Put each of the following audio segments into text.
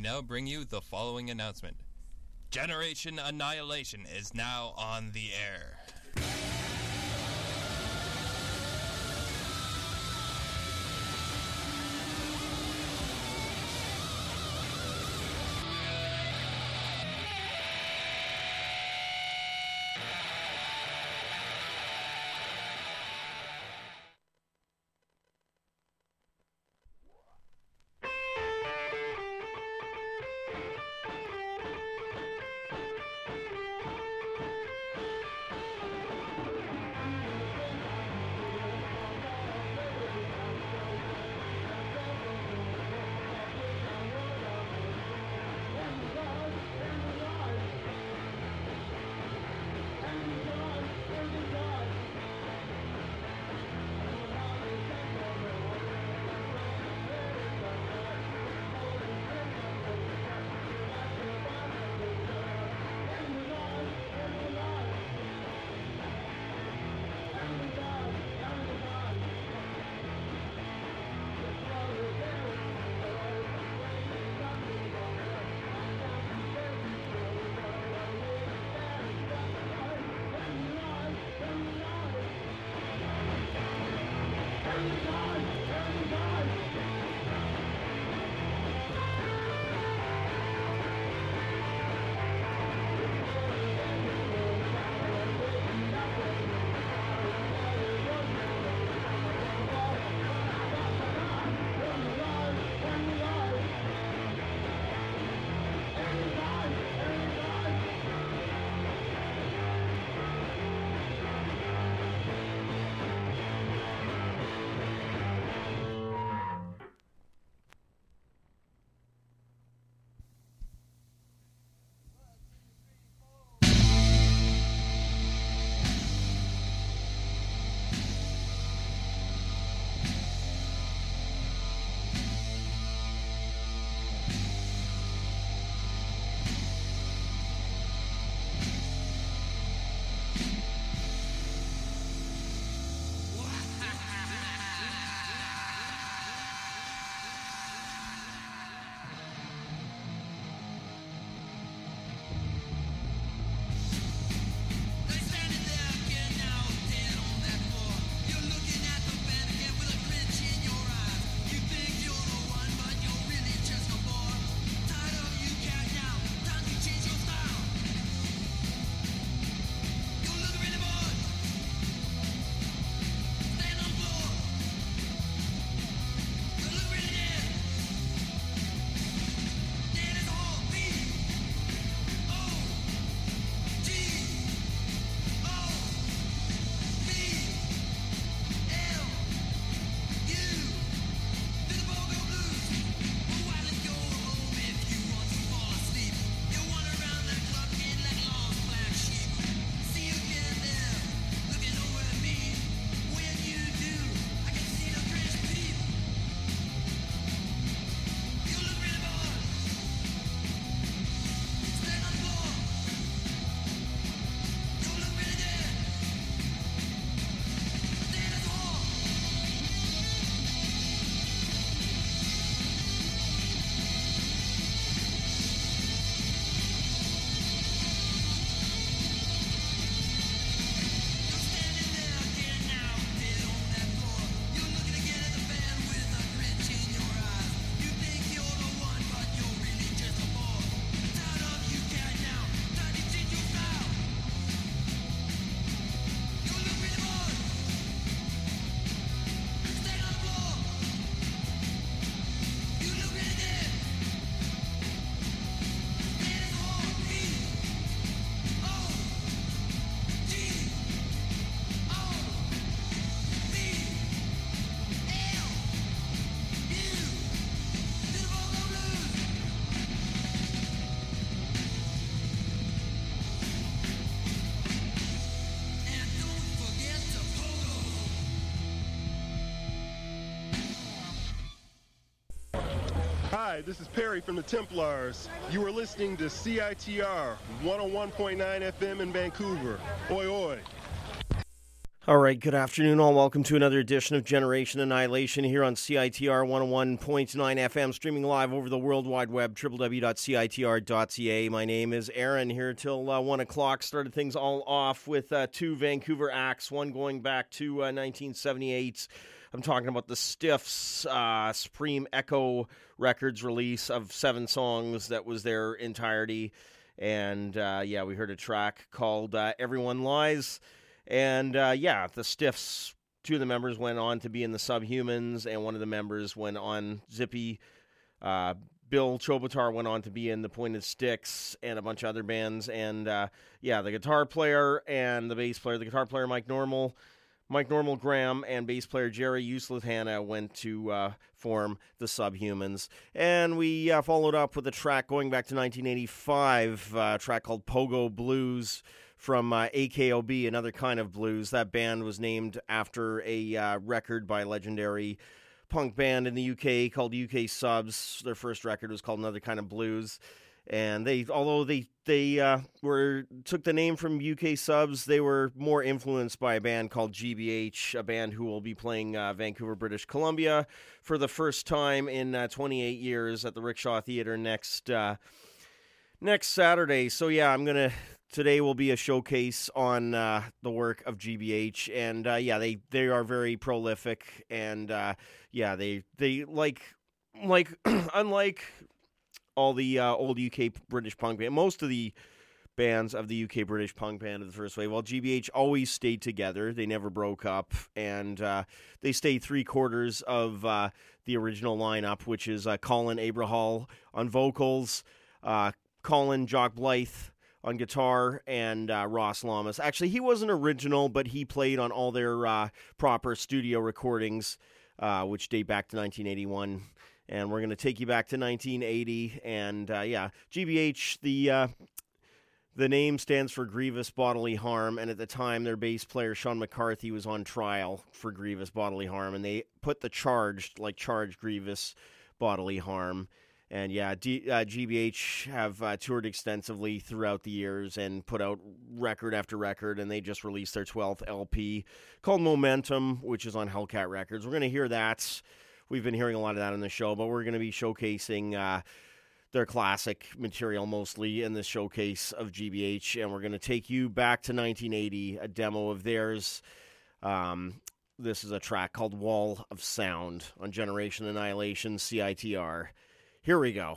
now bring you the following announcement. Generation Annihilation is now on the air. Hi, this is Perry from the Templars. You are listening to CITR 101.9 FM in Vancouver. Oi, oi. All right, good afternoon, all. Welcome to another edition of Generation Annihilation here on CITR 101.9 FM, streaming live over the World Wide Web, www.citr.ca. My name is Aaron, here till 1 o'clock. Started things all off with two Vancouver acts, one going back to 1978. I'm talking about the Stiffs' Supreme Echo Records release of 7 songs that was their entirety. And, we heard a track called Everyone Lies. And, the Stiffs, 2 of the members went on to be in the Subhumans, and one of the members went on, Zippy. Bill Chobotar went on to be in the Pointed Sticks and a bunch of other bands. And, the guitar player and the bass player, the guitar player Mike Normal Graham, and bass player Jerry Uslithana went to form the Subhumans. And we followed up with a track going back to 1985, a track called Pogo Blues, from AKOB, Another Kind of Blues. That band was named after a record by a legendary punk band in the UK called UK Subs. Their first record was called Another Kind of Blues. And although they took the name from UK Subs, they were more influenced by a band called GBH, a band who will be playing Vancouver, British Columbia for the first time in 28 years at the Rickshaw Theatre next Saturday. So today will be a showcase on the work of GBH, and they are very prolific, and they unlike all the old UK British punk band, most of the bands of the UK British punk band of the first wave, GBH always stayed together. They never broke up, and they stayed 3/4 of the original lineup, which is Colin Abrahall on vocals, Colin Jock Blythe on guitar, and Ross Lamas. Actually, he wasn't original, but he played on all their proper studio recordings, which date back to 1981. And we're going to take you back to 1980. And, GBH, the name stands for Grievous Bodily Harm. And at the time, their bass player, Sean McCarthy, was on trial for grievous bodily harm. And they put the charged grievous bodily harm. And GBH have toured extensively throughout the years and put out record after record, and they just released their 12th LP called Momentum, which is on Hellcat Records. We're going to hear that. We've been hearing a lot of that on the show, but we're going to be showcasing their classic material mostly in this showcase of GBH, and we're going to take you back to 1980, a demo of theirs. This is a track called Wall of Sound on Generation Annihilation, CITR. Here we go.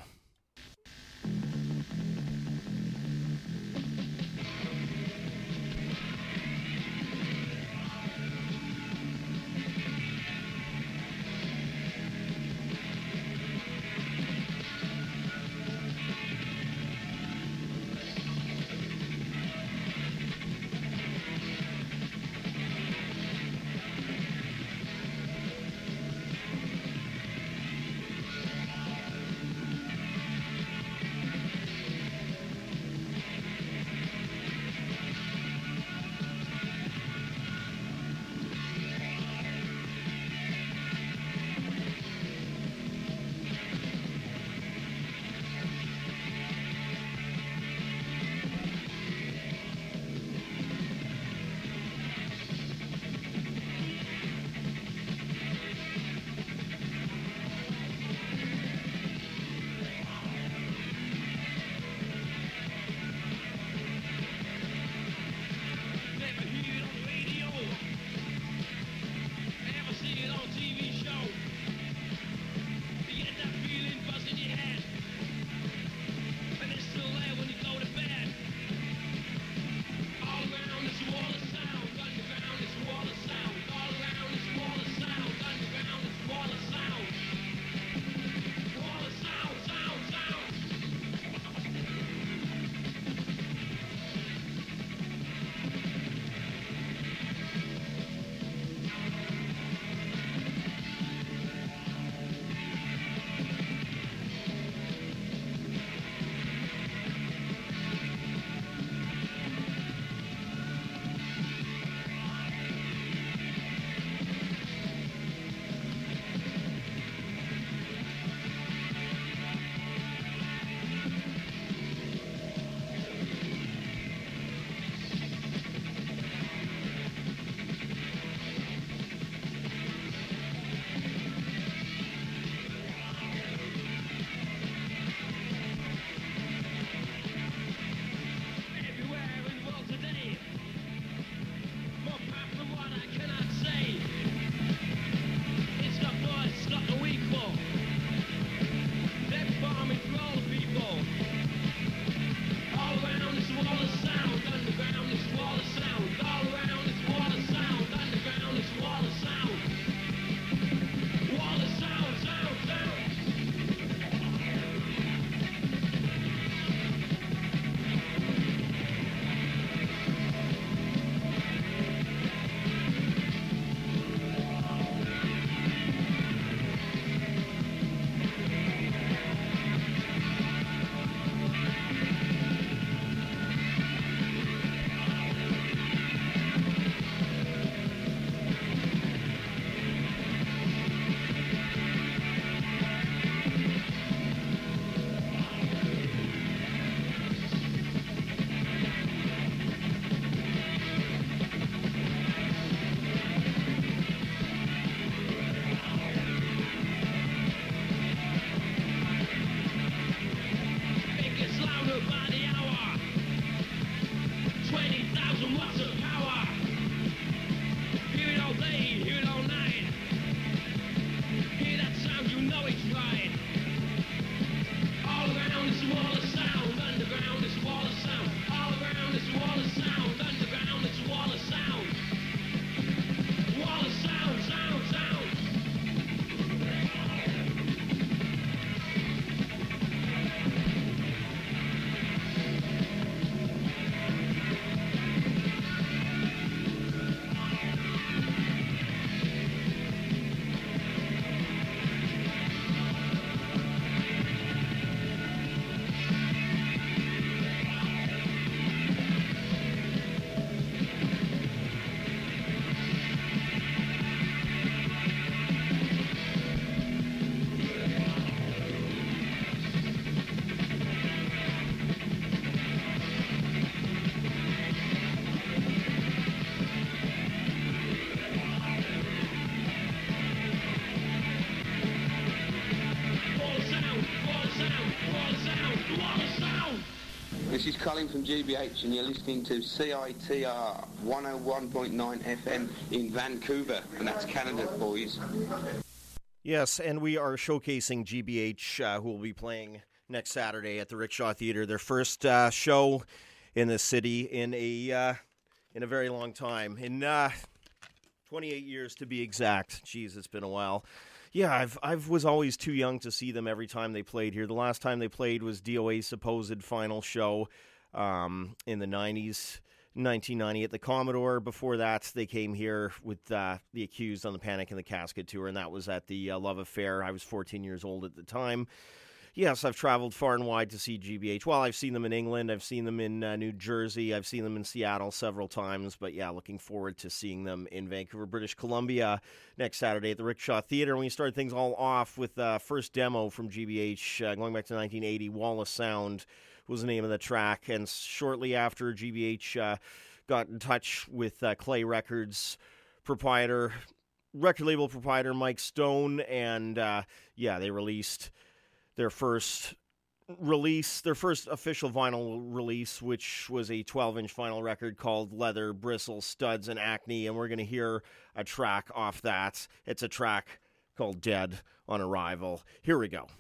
This is Colin from GBH, and you're listening to CITR 101.9 FM in Vancouver, and that's Canada, boys. Yes, and we are showcasing GBH, who will be playing next Saturday at the Rickshaw Theatre, their first show in the city in a very long time, in 28 years to be exact. Jeez, it's been a while. Yeah, I was always too young to see them every time they played here. The last time they played was DOA's supposed final show in the 90s, 1990 at the Commodore. Before that, they came here with The Accused on the Panic in the Casket tour, and that was at the Love Affair. I was 14 years old at the time. Yes, I've traveled far and wide to see GBH. Well, I've seen them in England. I've seen them in New Jersey. I've seen them in Seattle several times. But yeah, looking forward to seeing them in Vancouver, British Columbia next Saturday at the Rickshaw Theatre. And we start things all off with the first demo from GBH going back to 1980. Wall of Sound was the name of the track. And shortly after, GBH got in touch with Clay Records record label proprietor Mike Stone. And they released their first official vinyl release, which was a 12-inch vinyl record called Leather, Bristles, Studs, and Acne, and we're going to hear a track off that. It's a track called Dead on Arrival. Here we go.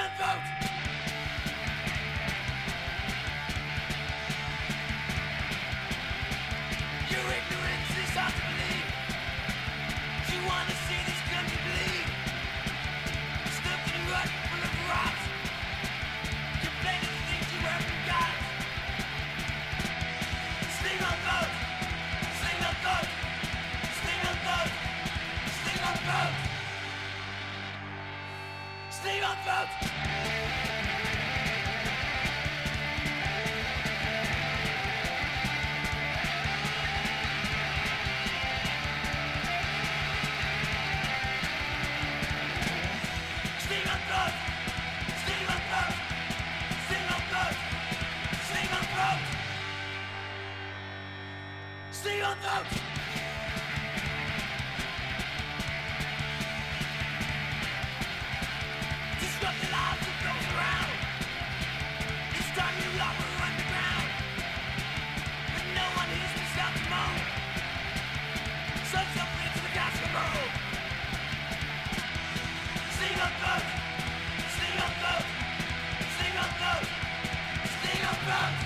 vote. Your ignorance is hard to believe. You want to see this country bleed. Stuck in a rut full of rot. Complaining of things you haven't got. Sting on vote. Sting on vote. Sting on vote. Sting on vote. Sting on vote. Stay on vote! Disrupt the lives of those around. It's time you love her underground. But no one hears me stop to moan. Sun's up into the gas roll. Stay on vote! Stay on vote! Stay on vote! Stay on vote!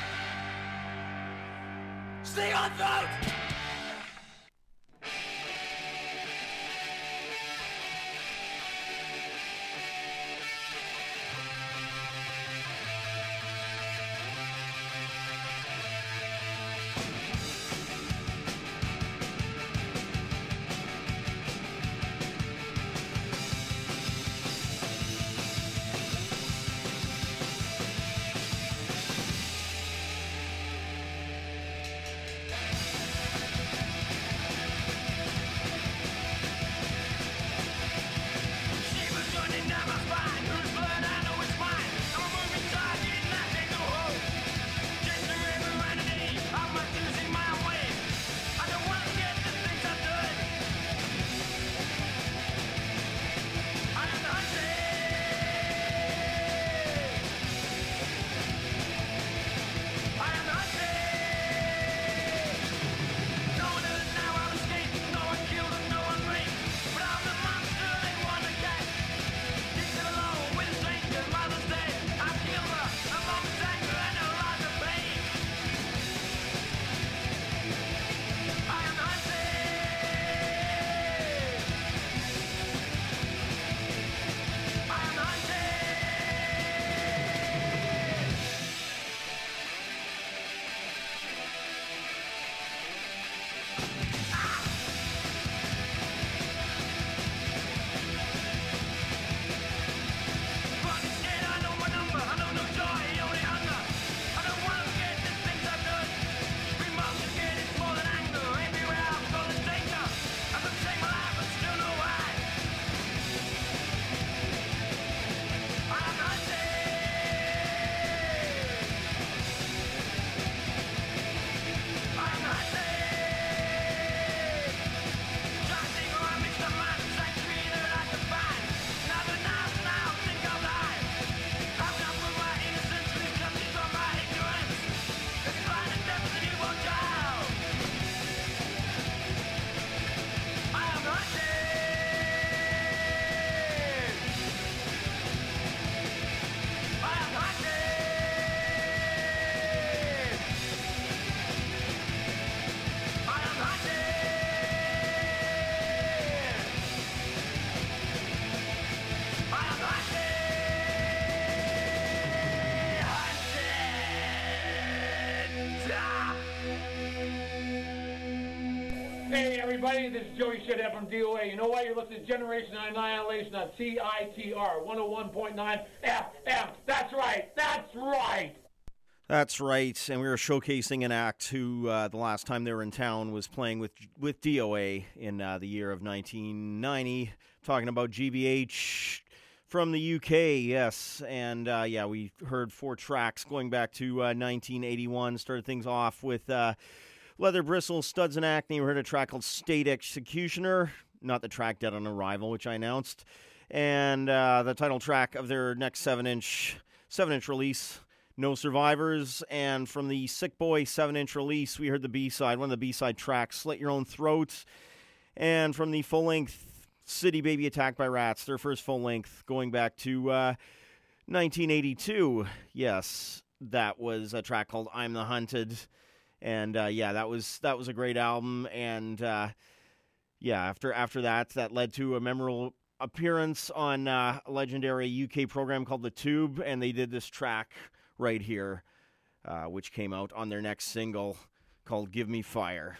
Stay on vote! Hey everybody, this is Joey Shedhead from DOA. You know why you're listening to Generation Annihilation on CITR 101.9 FM. That's right, that's right. That's right, and we were showcasing an act who the last time they were in town was playing with DOA in the year of 1990, talking about GBH from the UK, yes, and yeah, we heard 4 tracks going back to 1981, started things off with Leather Bristles, Studs and Acne. We heard a track called State Executioner, not the track Dead on Arrival, which I announced, and the title track of their next 7-inch release, No Survivors. And from the Sick Boy 7-inch release, we heard the B-side, one of the B-side tracks, Slit Your Own Throat. And from the full-length City Baby Attacked by Rats, their first full-length, going back to 1982, yes, that was a track called "I'm the Hunted," and that was a great album. And after that led to a memorable appearance on a legendary UK program called The Tube, and they did this track right here, which came out on their next single called "Give Me Fire."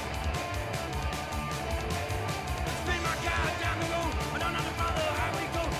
Spin my car down the road, I don't know the father how we go.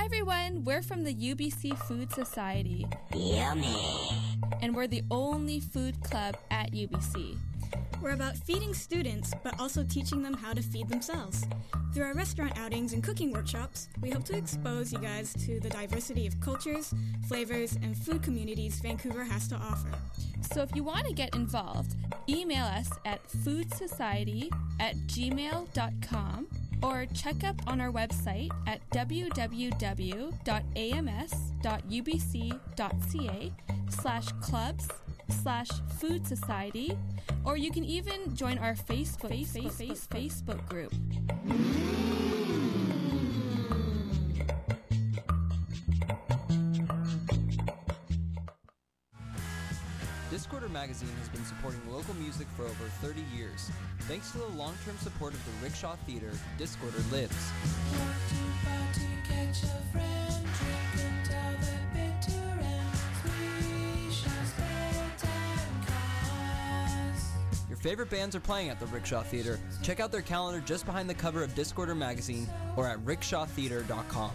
everyone, we're from the UBC Food Society. Yummy. And we're the only food club at UBC. We're about feeding students, but also teaching them how to feed themselves. Through our restaurant outings and cooking workshops, we hope to expose you guys to the diversity of cultures, flavors, and food communities Vancouver has to offer. So if you want to get involved, email us at foodsociety@gmail.com or check up on our website at www.ams.ubc.ca/clubs/food society, or you can even join our Facebook group. Discorder Magazine has been supporting local music for over 30 years. Thanks to the long-term support of the Rickshaw Theatre, Discorder lives. Your favorite bands are playing at the Rickshaw Theatre. Check out their calendar just behind the cover of Discorder Magazine or at rickshawtheatre.com.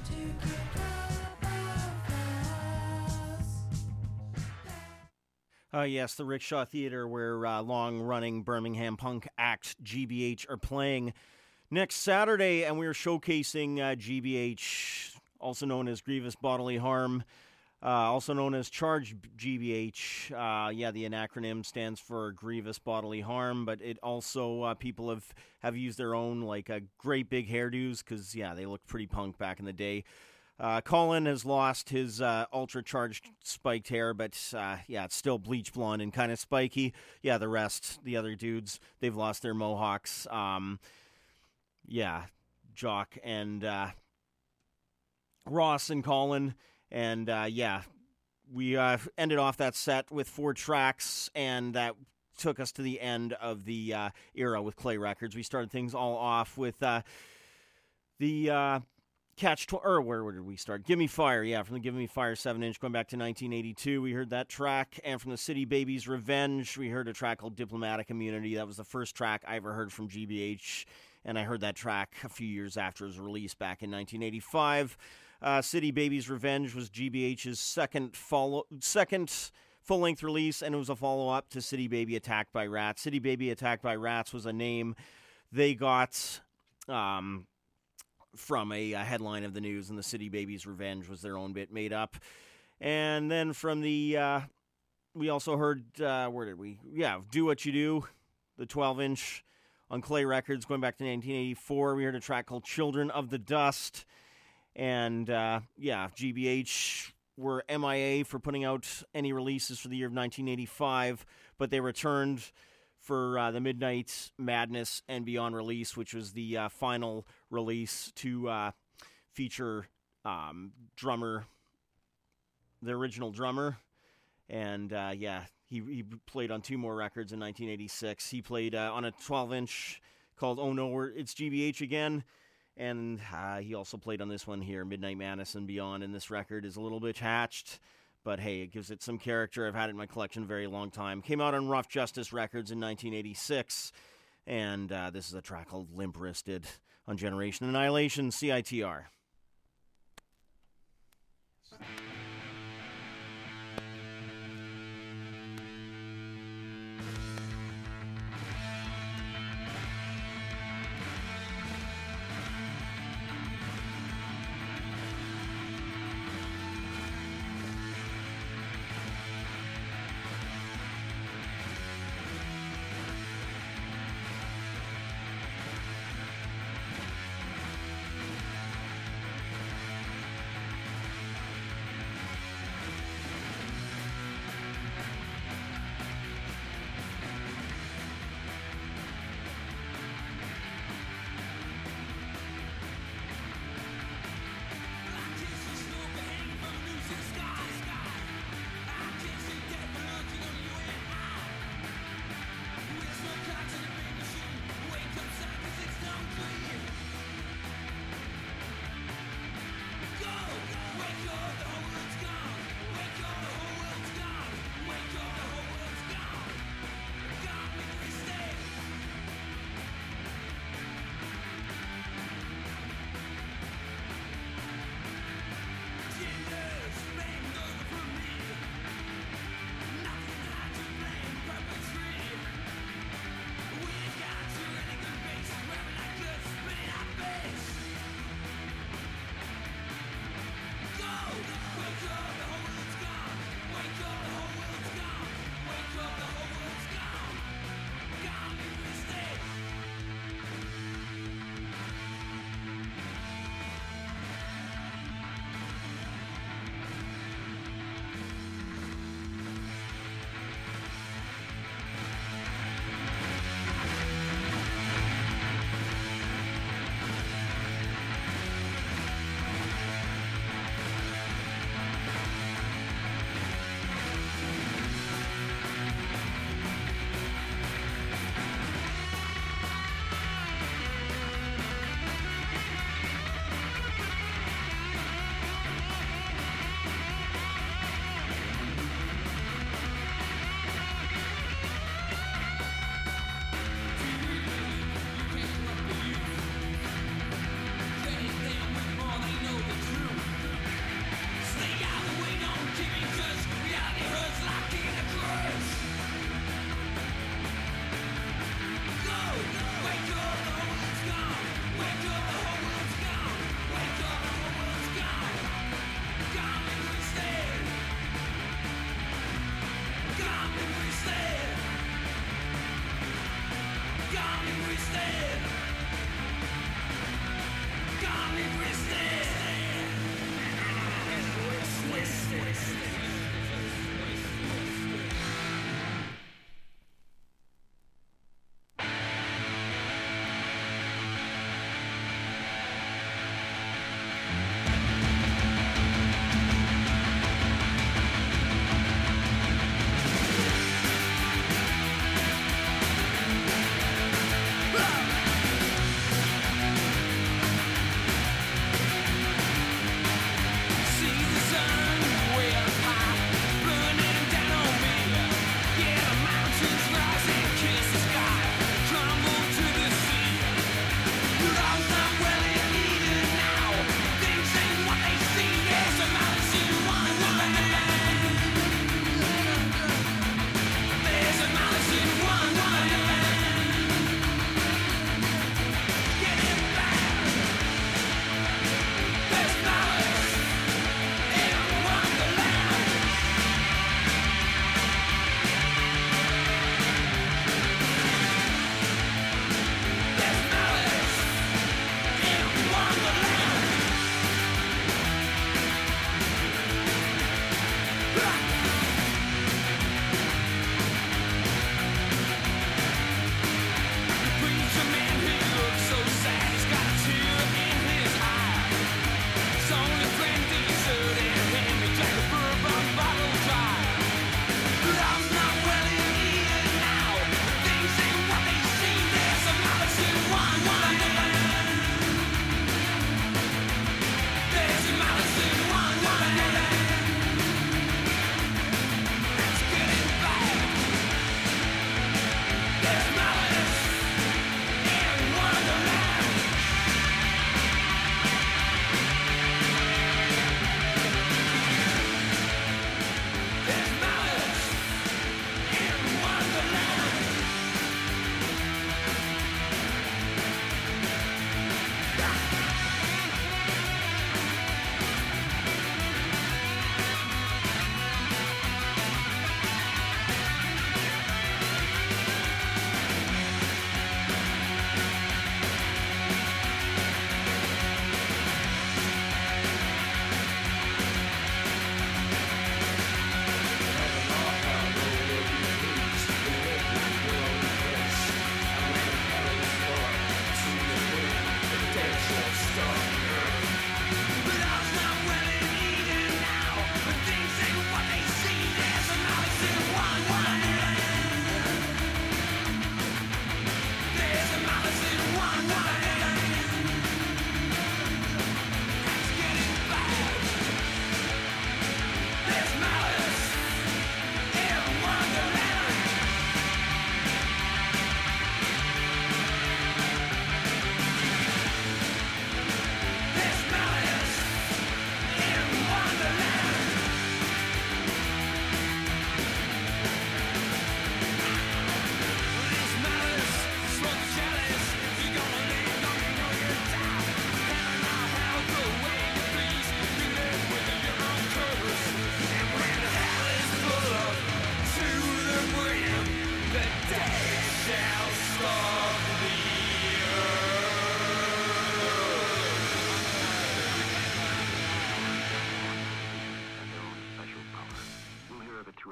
Yes, the Rickshaw Theatre, where long-running Birmingham punk act GBH are playing next Saturday, and we're showcasing GBH, also known as Grievous Bodily Harm, also known as Charge GBH. The acronym stands for Grievous Bodily Harm, but it also, people have used their own, like, great big hairdos, because, they looked pretty punk back in the day. Colin has lost his ultra-charged spiked hair, but it's still bleach blonde and kind of spiky. Yeah, the rest, the other dudes, they've lost their mohawks. Jock and Ross and Colin. And, we ended off that set with 4 tracks, and that took us to the end of the era with Clay Records. We started things all off with where did we start? Give Me Fire, from the Give Me Fire 7-inch going back to 1982. We heard that track. And from the City Babies' Revenge, we heard a track called Diplomatic Immunity. That was the first track I ever heard from GBH, and I heard that track a few years after it was released back in 1985. City Babies' Revenge was GBH's second full-length release, and it was a follow-up to City Baby Attacked by Rats. City Baby Attacked by Rats was a name they got from a headline of the news, and the City Babies' Revenge was their own bit made up. And then from the, we also heard, where did we? Yeah, Do What You Do, the 12-inch on Clay Records going back to 1984. We heard a track called Children of the Dust. And, GBH were MIA for putting out any releases for the year of 1985, but they returned for the Midnight Madness and Beyond release, which was the final release to feature drummer, the original drummer. And, he played on 2 more records in 1986. He played on a 12-inch called Oh No, It's GBH Again. And he also played on this one here, Midnight Madness and Beyond. And this record is a little bit hatched, but hey, it gives it some character. I've had it in my collection a very long time. Came out on Rough Justice Records in 1986. And this is a track called Limp Wristed on Generation Annihilation, CITR.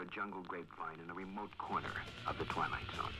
a jungle grapevine in a remote corner of the Twilight Zone.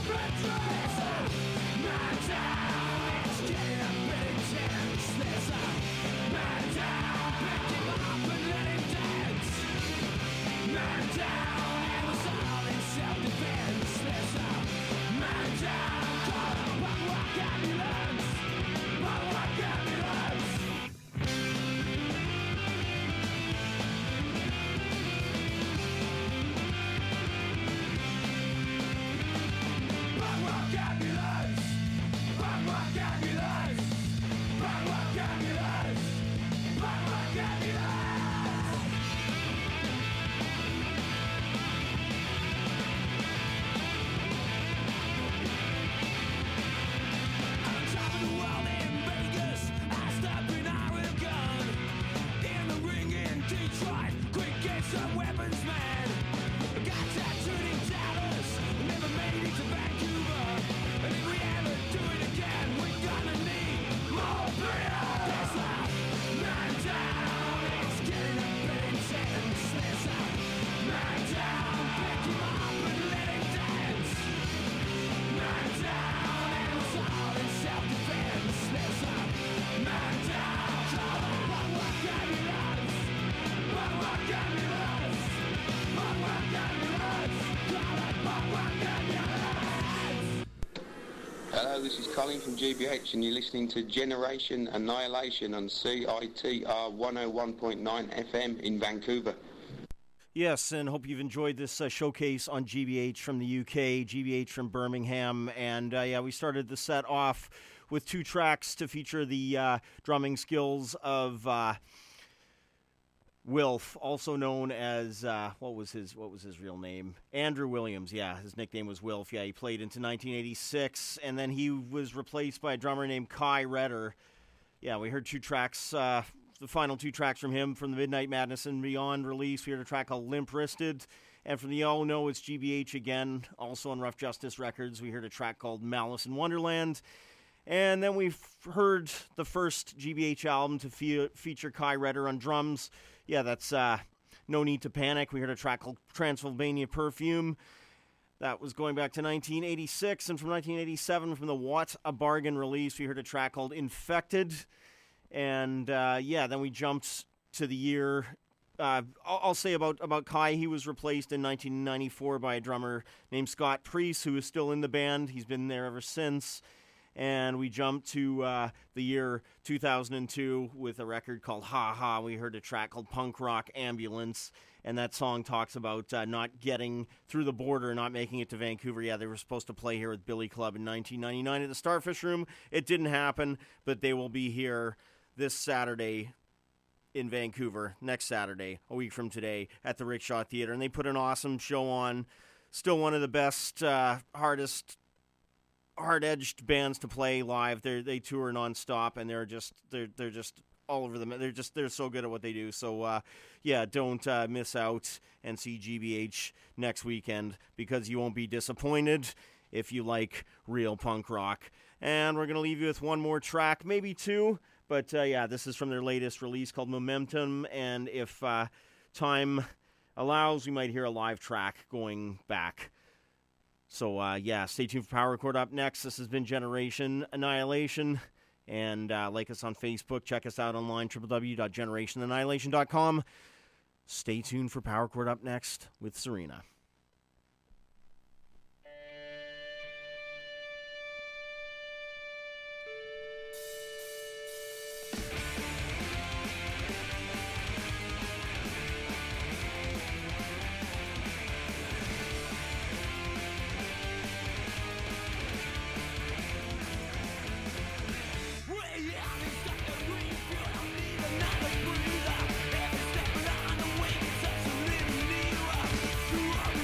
Hello, this is Colin from GBH and you're listening to Generation Annihilation on CITR 101.9 FM in Vancouver. Yes, and hope you've enjoyed this showcase on GBH from the UK, GBH from Birmingham, and we started the set off with two tracks to feature the drumming skills of Wilf, also known as what was his real name? Andrew Williams. Yeah, his nickname was Wilf. Yeah, he played into 1986, and then he was replaced by a drummer named Kai Redder. Yeah, we heard two tracks. The final two tracks from him from the Midnight Madness and Beyond release. We heard a track called Limp Wristed, and from the All Know It's GBH again, also on Rough Justice Records, we heard a track called Malice in Wonderland. And then we've heard the first GBH album to feature Kai Redder on drums. Yeah, that's No Need to Panic. We heard a track called Transylvania Perfume. That was going back to 1986. And from 1987, from the What a Bargain release, we heard a track called Infected. And then we jumped to the year. I'll say about Kai, he was replaced in 1994 by a drummer named Scott Priest, who is still in the band. He's been there ever since. And we jumped to the year 2002 with a record called Ha Ha. We heard a track called Punk Rock Ambulance, and that song talks about not getting through the border, not making it to Vancouver. Yeah, they were supposed to play here with Billy Club in 1999 at the Starfish Room. It didn't happen, but they will be here this Saturday in Vancouver, next Saturday, a week from today, at the Rickshaw Theatre. And they put an awesome show on. Still one of the best, hard-edged bands to play live. They tour nonstop, and they're just all over them. They're so good at what they do. So don't miss out and see GBH next weekend, because you won't be disappointed if you like real punk rock. And we're gonna leave you with one more track, maybe two, but this is from their latest release called Momentum. And if time allows, we might hear a live track going back. So, stay tuned for Power Record up next. This has been Generation Annihilation. And like us on Facebook. Check us out online, www.generationannihilation.com. Stay tuned for Power Record up next with Serena. Every step along the way, it's such a little new.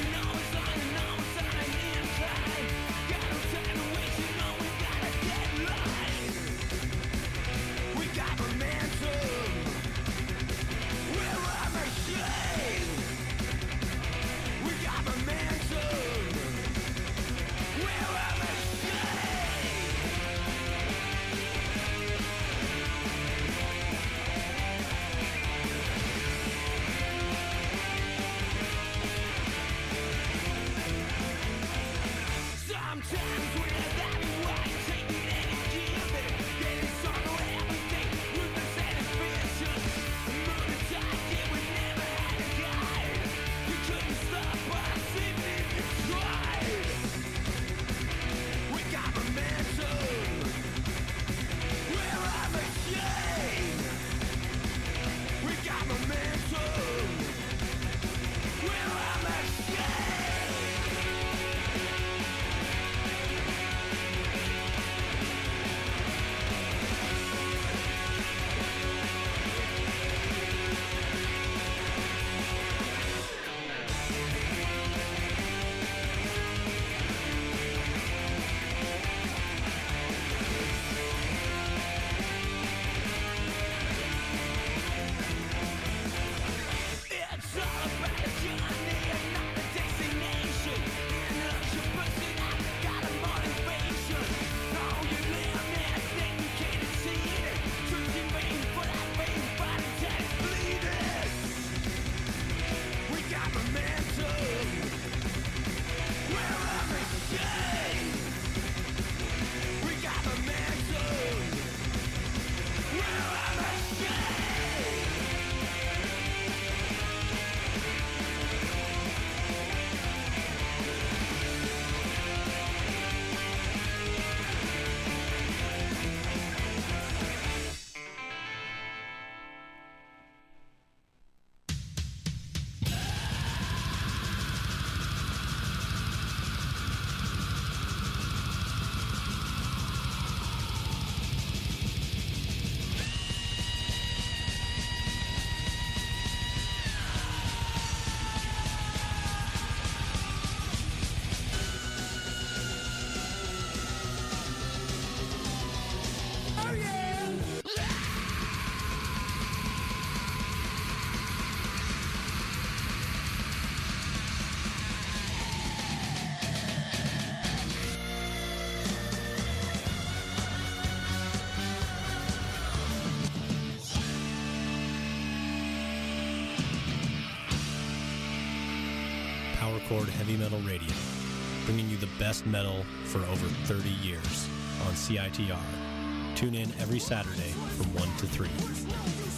Power Chord Heavy Metal Radio, bringing you the best metal for over 30 years on CITR. Tune in every Saturday from 1 to 3.